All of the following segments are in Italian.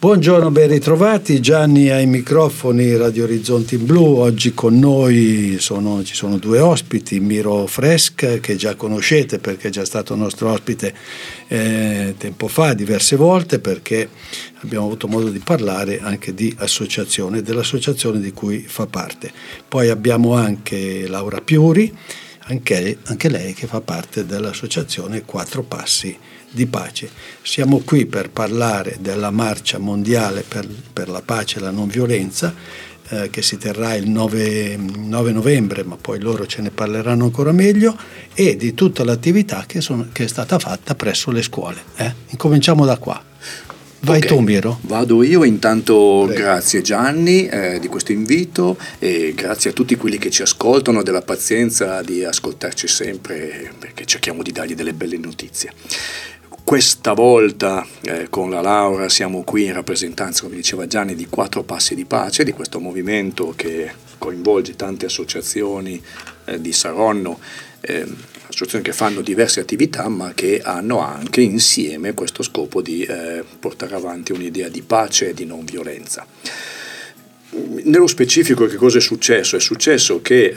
Buongiorno, ben ritrovati. Gianni ai microfoni, Radio Orizzonti Blu. Oggi con noi ci sono due ospiti, Miro Fresc, che già conoscete perché è già stato nostro ospite tempo fa, diverse volte, perché abbiamo avuto modo di parlare anche di associazione, dell'associazione di cui fa parte. Poi abbiamo anche Laura Piuri, anche lei che fa parte dell'associazione Quattro Passi di Pace. Siamo qui per parlare della marcia mondiale per la pace e la non violenza che si terrà il 9 novembre, ma poi loro ce ne parleranno ancora meglio, e di tutta l'attività che è stata fatta presso le scuole. Incominciamo da qua. Vai tu, Miro. Vado io. Intanto Prego. Grazie Gianni di questo invito, e grazie a tutti quelli che ci ascoltano, della pazienza di ascoltarci sempre, perché cerchiamo di dargli delle belle notizie. Questa volta con la Laura siamo qui in rappresentanza, come diceva Gianni, di Quattro Passi di Pace, di questo movimento che coinvolge tante associazioni di Saronno, associazioni che fanno diverse attività ma che hanno anche insieme questo scopo di portare avanti un'idea di pace e di non violenza. Nello specifico che cosa è successo? È successo che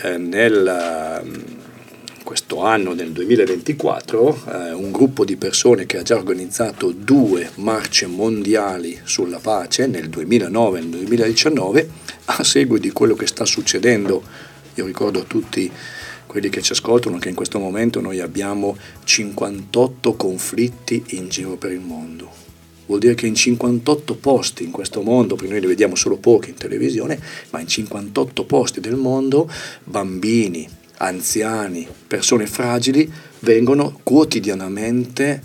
questo anno, nel 2024, un gruppo di persone che ha già organizzato 2 marce mondiali sulla pace nel 2009 e nel 2019, a seguito di quello che sta succedendo. Io ricordo a tutti quelli che ci ascoltano che in questo momento noi abbiamo 58 conflitti in giro per il mondo. Vuol dire che in 58 posti in questo mondo, perché noi ne vediamo solo pochi in televisione, ma in 58 posti del mondo bambini, anziani, persone fragili vengono quotidianamente,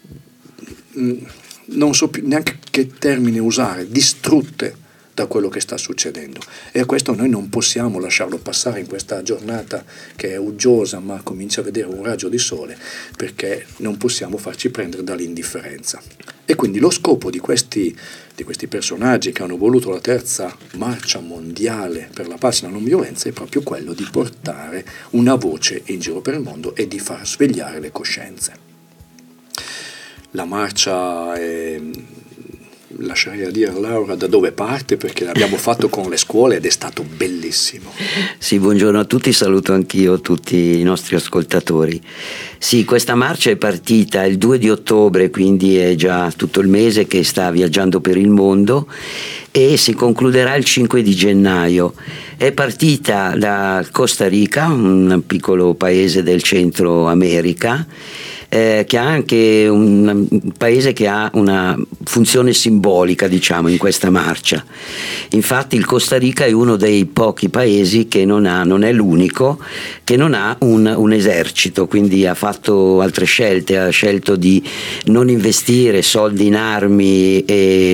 non so più neanche che termine usare, distrutte da quello che sta succedendo. E a questo noi non possiamo lasciarlo passare in questa giornata che è uggiosa ma comincia a vedere un raggio di sole, perché non possiamo farci prendere dall'indifferenza. E quindi lo scopo di questi personaggi che hanno voluto la terza marcia mondiale per la pace e la non violenza è proprio quello di portare una voce in giro per il mondo e di far svegliare le coscienze. La marcia lascerei a dire a Laura da dove parte, perché l'abbiamo fatto con le scuole ed è stato bellissimo. Sì, buongiorno a tutti, saluto anch'io tutti i nostri ascoltatori. Sì, questa marcia è partita il 2 di ottobre, quindi è già tutto il mese che sta viaggiando per il mondo, e si concluderà il 5 di gennaio. È partita da Costa Rica, un piccolo paese del Centro America, che ha anche un paese che ha una funzione simbolica, diciamo, in questa marcia. Infatti il Costa Rica è uno dei pochi paesi che non è l'unico, che non ha un esercito, quindi ha fatto altre scelte, ha scelto di non investire soldi in armi e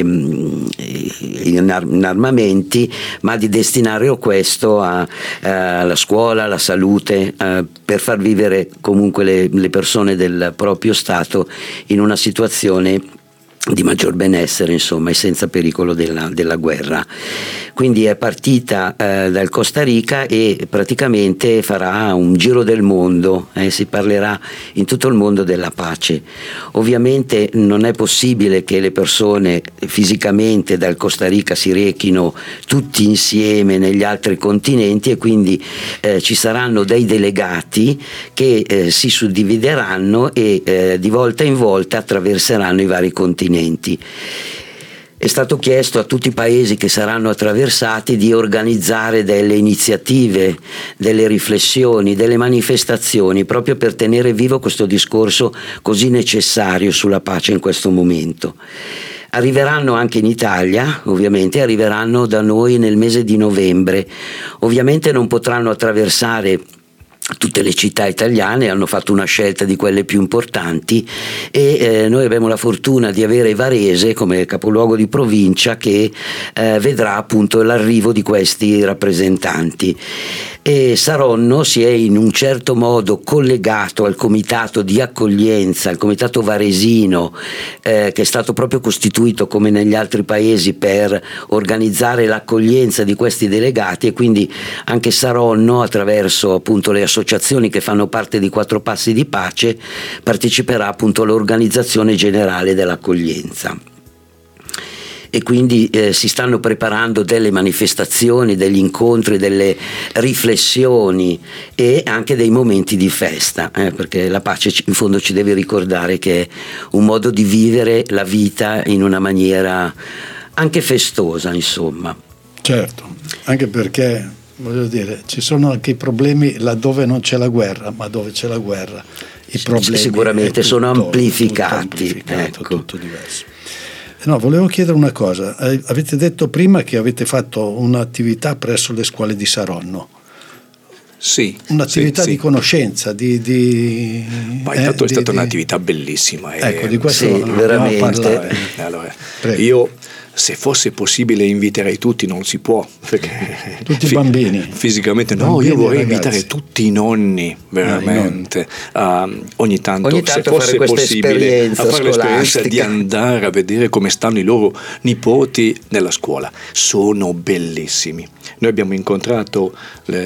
in armamenti, ma di destinare questo alla scuola, alla salute, per far vivere comunque le persone del proprio Stato in una situazione di maggior benessere, insomma, e senza pericolo della guerra. Quindi è partita dal Costa Rica e praticamente farà un giro del mondo, si parlerà in tutto il mondo della pace. Ovviamente non è possibile che le persone fisicamente dal Costa Rica si rechino tutti insieme negli altri continenti, e quindi ci saranno dei delegati che si suddivideranno e di volta in volta attraverseranno i vari continenti. È stato chiesto a tutti i paesi che saranno attraversati di organizzare delle iniziative, delle riflessioni, delle manifestazioni, proprio per tenere vivo questo discorso così necessario sulla pace in questo momento. Arriveranno anche in Italia, ovviamente, arriveranno da noi nel mese di novembre. Ovviamente non potranno attraversare tutte le città italiane, hanno fatto una scelta di quelle più importanti, e noi abbiamo la fortuna di avere Varese come capoluogo di provincia che vedrà appunto l'arrivo di questi rappresentanti. E Saronno si è in un certo modo collegato al comitato di accoglienza, al comitato varesino, che è stato proprio costituito come negli altri paesi per organizzare l'accoglienza di questi delegati, e quindi anche Saronno, attraverso appunto le associazioni che fanno parte di Quattro Passi di Pace, parteciperà appunto all'organizzazione generale dell'accoglienza. e quindi si stanno preparando delle manifestazioni, degli incontri, delle riflessioni e anche dei momenti di festa, perché la pace in fondo ci deve ricordare che è un modo di vivere la vita in una maniera anche festosa, insomma. Certo, anche perché, voglio dire, ci sono anche i problemi laddove non c'è la guerra, ma dove c'è la guerra i problemi sicuramente sono amplificati. Ecco. Tutto diverso. No, volevo chiedere una cosa. Avete detto prima che avete fatto un'attività presso le scuole di Saronno. Sì. Un'attività di conoscenza, Ma intanto è stata un'attività bellissima. Ecco, di questo veramente. Parlare. Allora, io, se fosse possibile, inviterei tutti, non si può, perché tutti i bambini fisicamente bambini, io vorrei ragazzi. invitare tutti i nonni, veramente, ogni tanto se fosse fare possibile, a fare l'esperienza scolastica di andare a vedere come stanno i loro nipoti nella scuola. Sono bellissimi. Noi abbiamo incontrato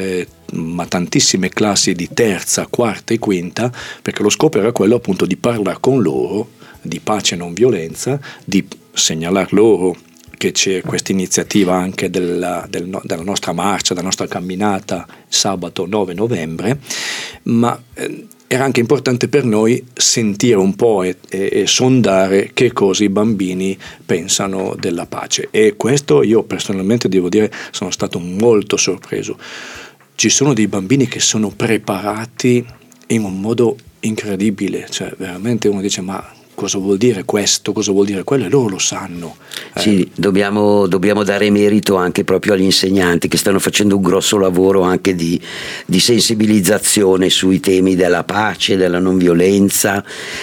tantissime classi di terza, quarta e quinta, perché lo scopo era quello appunto di parlare con loro di pace e non violenza, di segnalar loro che c'è questa iniziativa anche della nostra marcia, della nostra camminata sabato 9 novembre, ma era anche importante per noi sentire un po' e sondare che cosa i bambini pensano della pace, e questo io personalmente devo dire sono stato molto sorpreso. Ci sono dei bambini che sono preparati in un modo incredibile, cioè veramente uno dice ma cosa vuol dire questo, cosa vuol dire quello, e loro lo sanno. Sì, dobbiamo dare merito anche proprio agli insegnanti che stanno facendo un grosso lavoro anche di sensibilizzazione sui temi della pace, della non violenza,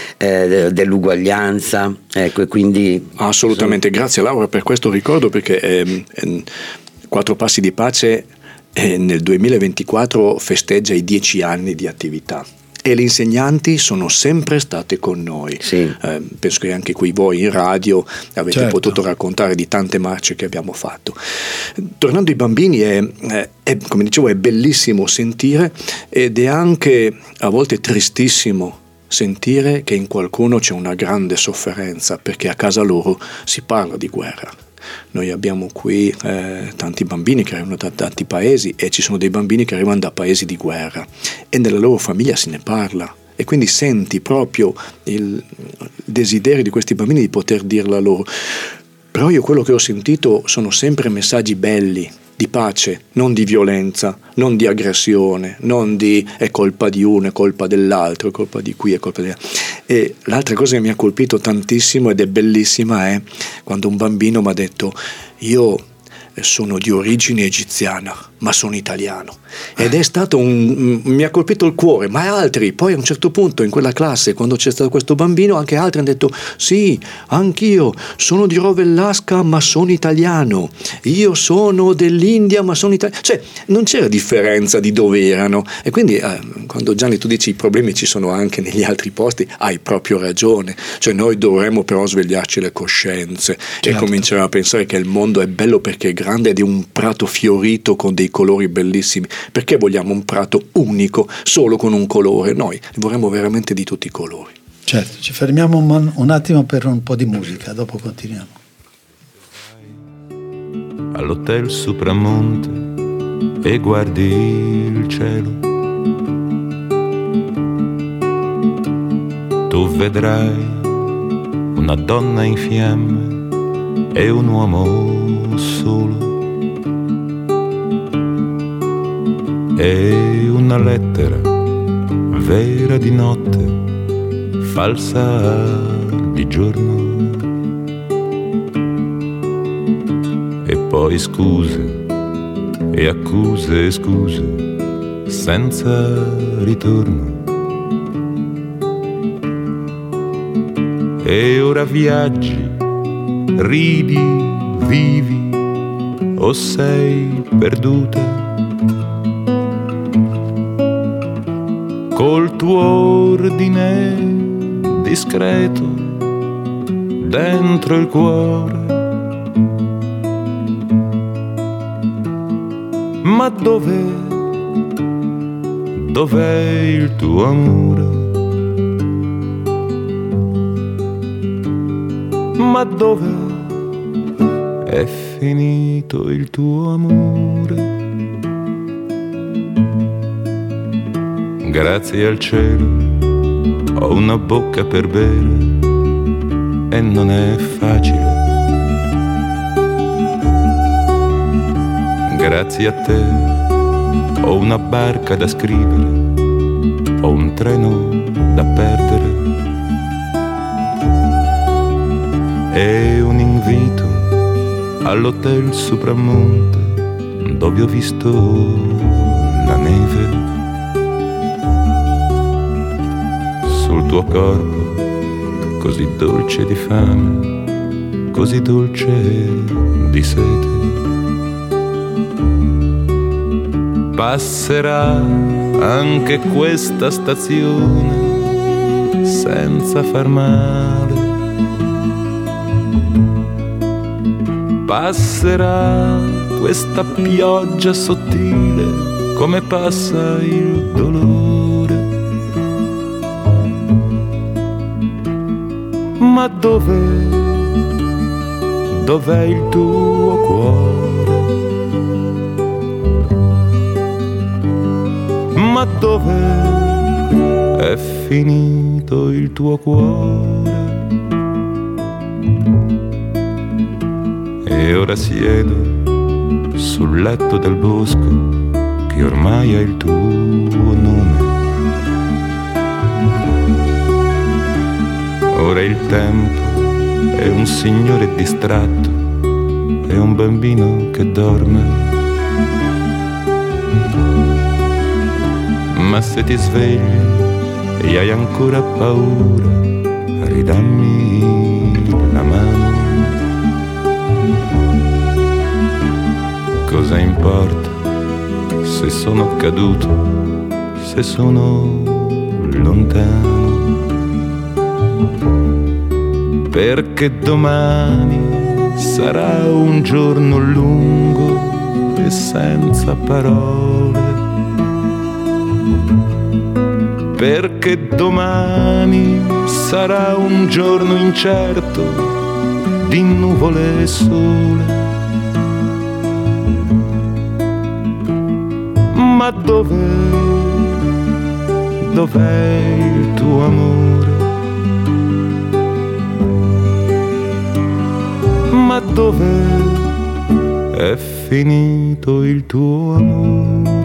dell'uguaglianza, ecco, e quindi assolutamente. Grazie Laura per questo ricordo, perché Quattro Passi di Pace nel 2024 festeggia i 10 anni di attività. E le insegnanti sono sempre state con noi. Sì. Penso che anche qui voi in radio avete certo. potuto raccontare di tante marce che abbiamo fatto. Tornando ai bambini, come dicevo, è bellissimo sentire, ed è anche a volte tristissimo sentire che in qualcuno c'è una grande sofferenza, perché a casa loro si parla di guerra. Noi abbiamo qui tanti bambini che arrivano da tanti paesi, e ci sono dei bambini che arrivano da paesi di guerra, e nella loro famiglia se ne parla, e quindi senti proprio il desiderio di questi bambini di poter dirla loro. Però io quello che ho sentito sono sempre messaggi belli, di pace, non di violenza, non di aggressione, non di è colpa di uno, è colpa dell'altro, è colpa di qui, è colpa di... E l'altra cosa che mi ha colpito tantissimo ed è bellissima è quando un bambino mi ha detto: io sono di origine egiziana ma sono italiano, ed è stato mi ha colpito il cuore. Ma altri poi a un certo punto in quella classe, quando c'è stato questo bambino, anche altri hanno detto: sì, anch'io sono di Rovellasca ma sono italiano, io sono dell'India ma sono italiano. Cioè non c'era differenza di dove erano, e quindi quando Gianni tu dici i problemi ci sono anche negli altri posti, hai proprio ragione. Cioè noi dovremmo però svegliarci le coscienze, certo, e cominciare a pensare che il mondo è bello perché è grande ed è un prato fiorito con dei colori bellissimi. Perché vogliamo un prato unico solo con un colore? Noi vorremmo veramente di tutti i colori. Certo, ci fermiamo un attimo per un po' di musica, dopo continuiamo. All'hotel Supramonte e guardi il cielo, tu vedrai una donna in fiamme e un uomo solo, e una lettera vera di notte, falsa di giorno, e poi scuse e accuse e scuse senza ritorno. E ora viaggi, ridi, vivi, o sei perduta col tuo ordine discreto dentro il cuore. Ma dov'è il tuo amore? Ma dov'è è finito il tuo amore. Grazie al cielo ho una bocca per bere e non è facile. Grazie a te ho una barca da scrivere, ho un treno da perdere e un invito all'hotel Supramonte dove ho visto la neve. Sul tuo corpo così dolce di fame, così dolce di sete. Passerà anche questa stazione senza far male. Passerà questa pioggia sottile come passa il dolore. Ma dov'è il tuo cuore? Ma dove è finito il tuo cuore? E ora siedo sul letto del bosco che ormai ha il tuo nome. Ora il tempo è un signore distratto e un bambino che dorme. Ma se ti svegli e hai ancora paura, ridammi la mano. Cosa importa se sono caduto, se sono lontano? Perché domani sarà un giorno lungo e senza parole. Perché domani sarà un giorno incerto di nuvole e sole. Ma dov'è il tuo amore? Ma dov'è è finito il tuo amore?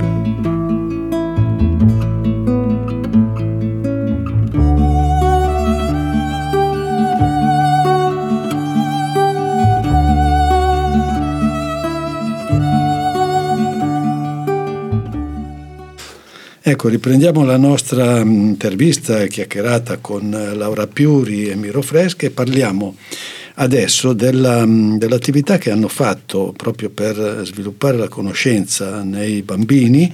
Ecco, riprendiamo la nostra intervista e chiacchierata con Laura Piuri e Miro Fresca e parliamo adesso dell'attività che hanno fatto proprio per sviluppare la conoscenza nei bambini,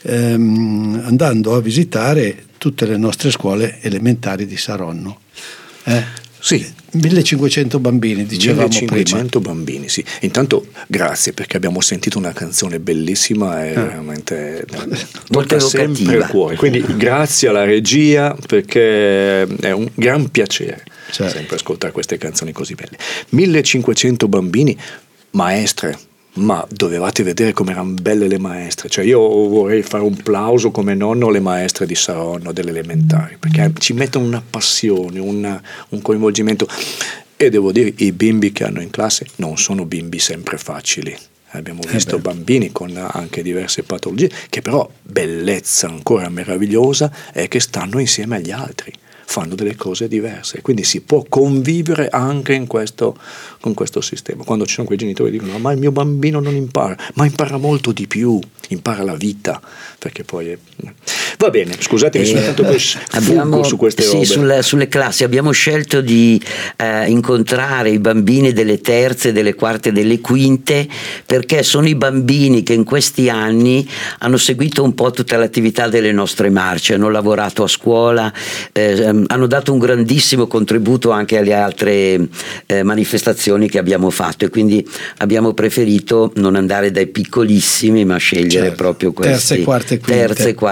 andando a visitare tutte le nostre scuole elementari di Saronno. Sì. 1500 bambini, dicevamo 1500 prima. bambini, sì. Intanto grazie, perché abbiamo sentito una canzone bellissima e veramente molto sempre il cuore. Quindi grazie alla regia, perché è un gran piacere sempre ascoltare queste canzoni così belle. 1500 bambini, maestre. Ma dovevate vedere come erano belle le maestre. Cioè io vorrei fare un plauso come nonno alle maestre di Saronno delle elementari, perché ci mettono una passione, un coinvolgimento, e devo dire i bimbi che hanno in classe non sono bimbi sempre facili. Abbiamo visto bambini con anche diverse patologie, che però bellezza ancora meravigliosa è che stanno insieme agli altri, fanno delle cose diverse, quindi si può convivere anche con questo sistema. Quando ci sono quei genitori che dicono: ma il mio bambino non impara, ma impara molto di più, impara la vita, perché poi va bene, scusatemi, sono tanto fuggo su queste robe. Sulle classi abbiamo scelto di incontrare i bambini delle terze, delle quarte e delle quinte, perché sono i bambini che in questi anni hanno seguito un po' tutta l'attività delle nostre marce, hanno lavorato a scuola, hanno dato un grandissimo contributo anche alle altre manifestazioni che abbiamo fatto, e quindi abbiamo preferito non andare dai piccolissimi ma scegliere proprio questi terze, quarte e quinte.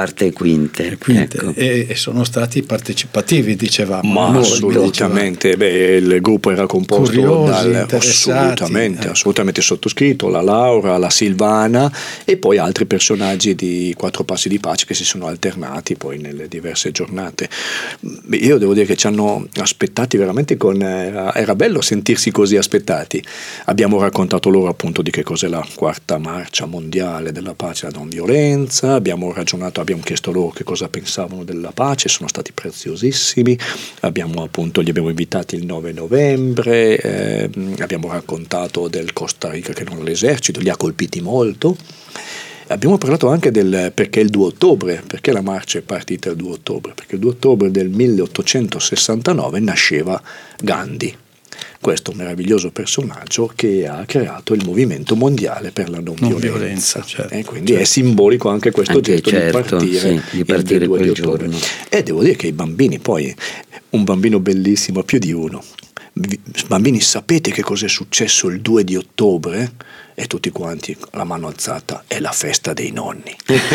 quinte. Ecco. E sono stati partecipativi, dicevamo. Ma assolutamente, il gruppo era composto curiosi, dal assolutamente sottoscritto, la Laura, la Silvana e poi altri personaggi di Quattro Passi di Pace che si sono alternati poi nelle diverse giornate. Io devo dire che ci hanno aspettati veramente era bello sentirsi così aspettati. Abbiamo raccontato loro appunto di che cos'è la quarta marcia mondiale della pace e la non violenza, abbiamo chiesto loro che cosa pensavano della pace, sono stati preziosissimi, li abbiamo invitati il 9 novembre, abbiamo raccontato del Costa Rica che non ha l'esercito, li ha colpiti molto. Abbiamo parlato anche del perché il 2 ottobre, perché la marcia è partita il 2 ottobre, perché il 2 ottobre del 1869 nasceva Gandhi, questo meraviglioso personaggio che ha creato il movimento mondiale per la non violenza. Certo, quindi è simbolico anche questo gesto di partire il 2 di ottobre. E devo dire che i bambini, poi un bambino bellissimo, più di uno, bambini, sapete che cos'è successo il 2 di ottobre? E tutti quanti la mano alzata, è la festa dei nonni.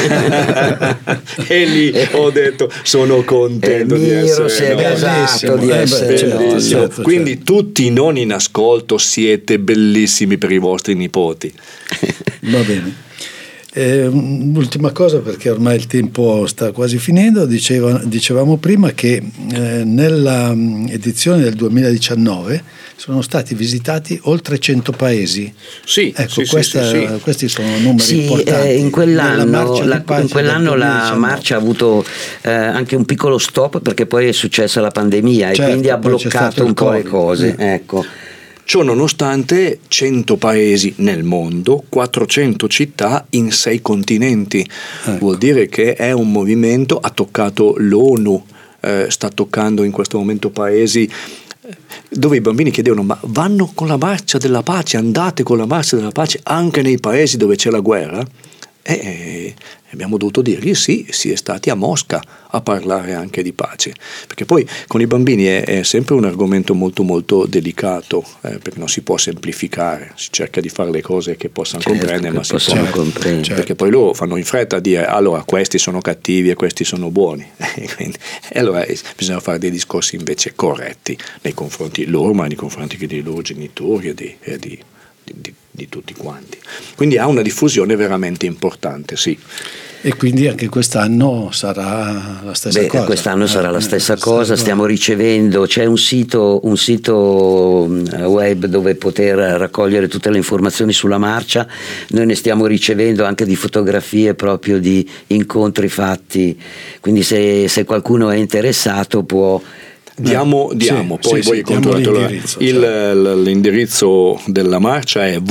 E lì ho detto sono contento di essere certo. Quindi tutti i nonni in ascolto siete bellissimi per i vostri nipoti. Va bene. Ultima cosa, perché ormai il tempo sta quasi finendo, dicevamo prima che nella edizione del 2019 sono stati visitati oltre 100 paesi. Sì, ecco, questi sono numeri importanti. In quell'anno la marcia ha avuto anche un piccolo stop, perché poi è successa la pandemia, certo, e quindi ha bloccato un po' le cose. Ecco. Ciò nonostante 100 paesi nel mondo, 400 città in 6 continenti. Ecco. Vuol dire che è un movimento, ha toccato l'ONU, sta toccando in questo momento paesi dove i bambini chiedevano: ma vanno con la marcia della pace, andate con la marcia della pace anche nei paesi dove c'è la guerra? E abbiamo dovuto dirgli sì, si è stati a Mosca a parlare anche di pace, perché poi con i bambini è sempre un argomento molto molto delicato, perché non si può semplificare, si cerca di fare le cose che possano comprendere, ma comprendere, perché poi loro fanno in fretta a dire allora questi sono cattivi e questi sono buoni, e allora bisogna fare dei discorsi invece corretti nei confronti loro, ma nei confronti dei loro genitori e di tutti quanti. Quindi ha una diffusione veramente importante, sì. E quindi anche quest'anno sarà la stessa cosa. Quest'anno sarà la stessa cosa. Stiamo ricevendo, c'è un sito web dove poter raccogliere tutte le informazioni sulla marcia. Noi ne stiamo ricevendo anche di fotografie proprio di incontri fatti, quindi se qualcuno è interessato può. Diamo poi voi controllate l'indirizzo della marcia è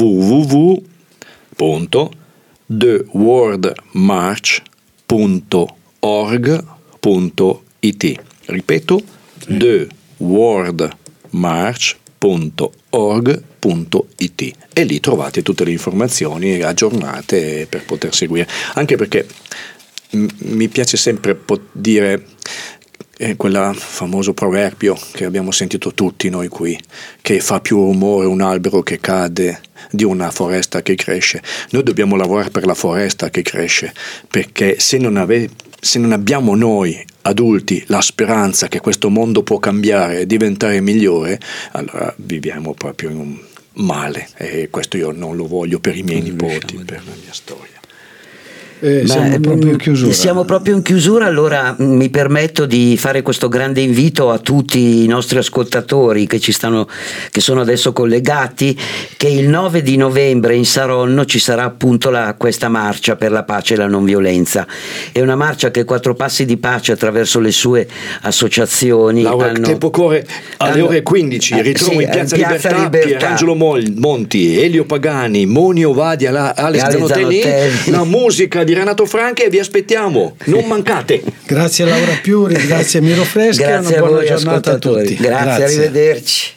www.theworldmarch.org.it. ripeto, theworldmarch.org.it, e lì trovate tutte le informazioni aggiornate per poter seguire, anche perché mi piace sempre dire quel famoso proverbio che abbiamo sentito tutti noi qui, che fa più rumore un albero che cade di una foresta che cresce. Noi dobbiamo lavorare per la foresta che cresce, perché se non abbiamo noi adulti la speranza che questo mondo può cambiare e diventare migliore, allora viviamo proprio in un male, e questo io non lo voglio per i miei nipoti, per la mia storia. Siamo proprio in chiusura. Allora mi permetto di fare questo grande invito a tutti i nostri ascoltatori che che sono adesso collegati, che il 9 di novembre in Saronno ci sarà appunto questa marcia per la pace e la non violenza. È una marcia che Quattro Passi di Pace, attraverso le sue associazioni, Laura, tempo corre, alle ore 15 ritrovo in Piazza Libertà Pierangelo Monti, Elio Pagani, Moni Ovadia, Alex Zanotelli, la musica di Renato Franchi, e vi aspettiamo, non mancate. Grazie a Laura Piuri, grazie a Miro Freschi, grazie una buona a voi giornata a tutti. Grazie, arrivederci.